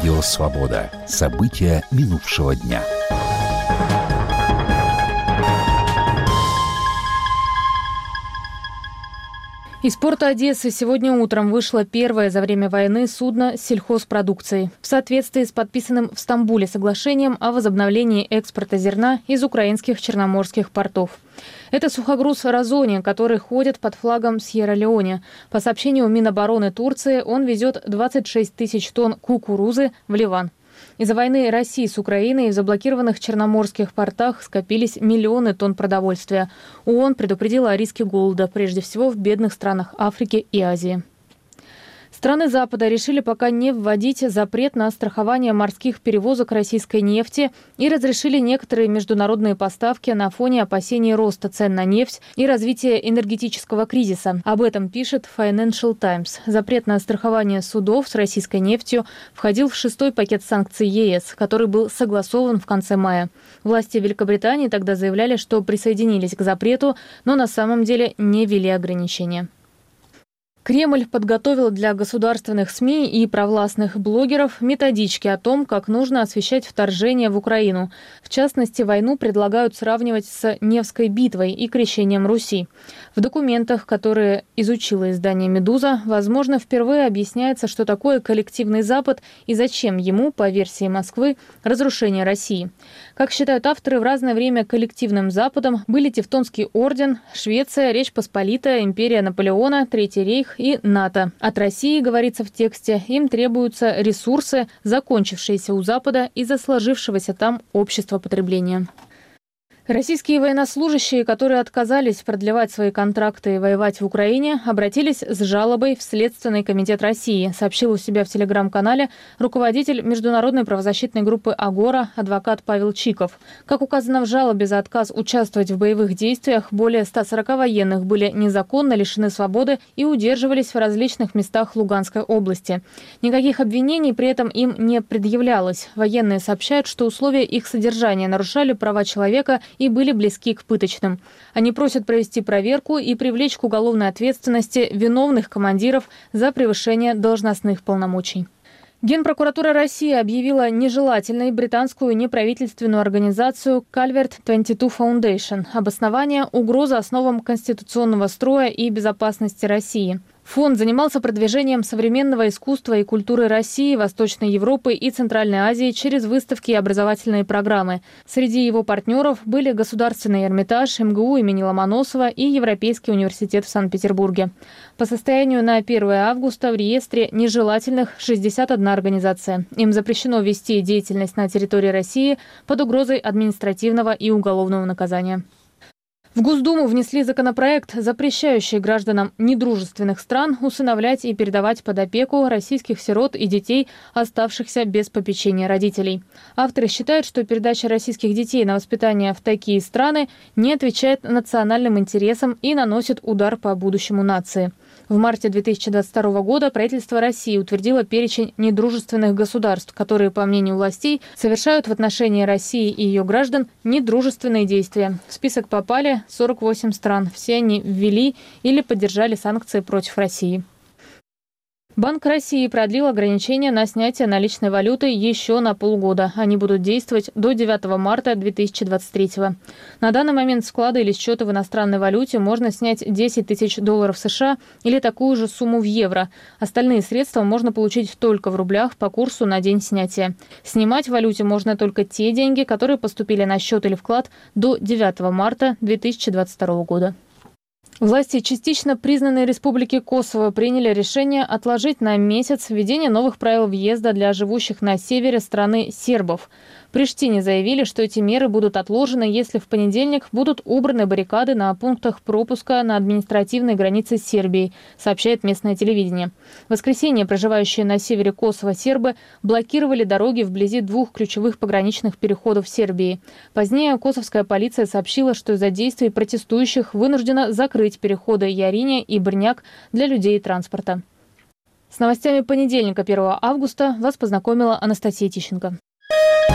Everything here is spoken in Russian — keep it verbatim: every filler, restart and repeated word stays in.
Радио «Свобода». События минувшего дня. Из порта Одессы сегодня утром вышло первое за время войны судно с сельхозпродукцией в соответствии с подписанным в Стамбуле соглашением о возобновлении экспорта зерна из украинских черноморских портов. Это сухогруз «Разони», который ходит под флагом Сьерра-Леоне. По сообщению Минобороны Турции, он везет двадцать шесть тысяч тонн кукурузы в Ливан. Из-за войны России с Украиной в заблокированных черноморских портах скопились миллионы тонн продовольствия. ООН предупредила о риске голода, прежде всего в бедных странах Африки и Азии. Страны Запада решили пока не вводить запрет на страхование морских перевозок российской нефти и разрешили некоторые международные поставки на фоне опасений роста цен на нефть и развития энергетического кризиса. Об этом пишет Financial Times. Запрет на страхование судов с российской нефтью входил в шестой пакет санкций ЕС, который был согласован в конце мая. Власти Великобритании тогда заявляли, что присоединились к запрету, но на самом деле не ввели ограничения. Кремль подготовил для государственных СМИ и провластных блогеров методички о том, как нужно освещать вторжение в Украину. В частности, войну предлагают сравнивать с Невской битвой и крещением Руси. В документах, которые изучило издание «Медуза», возможно, впервые объясняется, что такое коллективный Запад и зачем ему, по версии Москвы, разрушение России. Как считают авторы, в разное время коллективным Западом были Тевтонский орден, Швеция, Речь Посполитая, империя Наполеона, Третий рейх и НАТО. От России, говорится в тексте, им требуются ресурсы, закончившиеся у Запада из-за сложившегося там общества потребления. Российские военнослужащие, которые отказались продлевать свои контракты и воевать в Украине, обратились с жалобой в Следственный комитет России, сообщил у себя в телеграм-канале руководитель международной правозащитной группы «Агора» адвокат Павел Чиков. Как указано в жалобе, за отказ участвовать в боевых действиях более ста сорока военных были незаконно лишены свободы и удерживались в различных местах Луганской области. Никаких обвинений при этом им не предъявлялось. Военные сообщают, что условия их содержания нарушали права человека и были близки к пыточным. Они просят провести проверку и привлечь к уголовной ответственности виновных командиров за превышение должностных полномочий. Генпрокуратура России объявила нежелательной британскую неправительственную организацию Calvert двадцать два Foundation. Обоснование – угроза основам конституционного строя и безопасности России. Фонд занимался продвижением современного искусства и культуры России, Восточной Европы и Центральной Азии через выставки и образовательные программы. Среди его партнеров были Государственный Эрмитаж, эм гэ у имени Ломоносова и Европейский университет в Санкт-Петербурге. По состоянию на первое августа в реестре нежелательных шестьдесят одна организация. Им запрещено вести деятельность на территории России под угрозой административного и уголовного наказания. В Госдуму внесли законопроект, запрещающий гражданам недружественных стран усыновлять и передавать под опеку российских сирот и детей, оставшихся без попечения родителей. Авторы считают, что передача российских детей на воспитание в такие страны не отвечает национальным интересам и наносит удар по будущему нации. В марте две тысячи двадцать второго года правительство России утвердило перечень недружественных государств, которые, по мнению властей, совершают в отношении России и ее граждан недружественные действия. В список попали сорок восемь стран. Все они ввели или поддержали санкции против России. Банк России продлил ограничения на снятие наличной валюты еще на полгода. Они будут действовать до девятого марта две тысячи двадцать третьего. На данный момент с вклада или счета в иностранной валюте можно снять десять тысяч долларов США или такую же сумму в евро. Остальные средства можно получить только в рублях по курсу на день снятия. Снимать в валюте можно только те деньги, которые поступили на счет или вклад до девятого марта две тысячи двадцать второго года. Власти частично признанной Республики Косово приняли решение отложить на месяц введение новых правил въезда для живущих на севере страны сербов. В Приштине заявили, что эти меры будут отложены, если в понедельник будут убраны баррикады на пунктах пропуска на административной границе с Сербией, сообщает местное телевидение. В воскресенье проживающие на севере Косово сербы блокировали дороги вблизи двух ключевых пограничных переходов Сербии. Позднее косовская полиция сообщила, что из-за действий протестующих вынуждена закрыть переходы Яриня и Брняк для людей и транспорта. С новостями понедельника, первого августа, вас познакомила Анастасия Тищенко.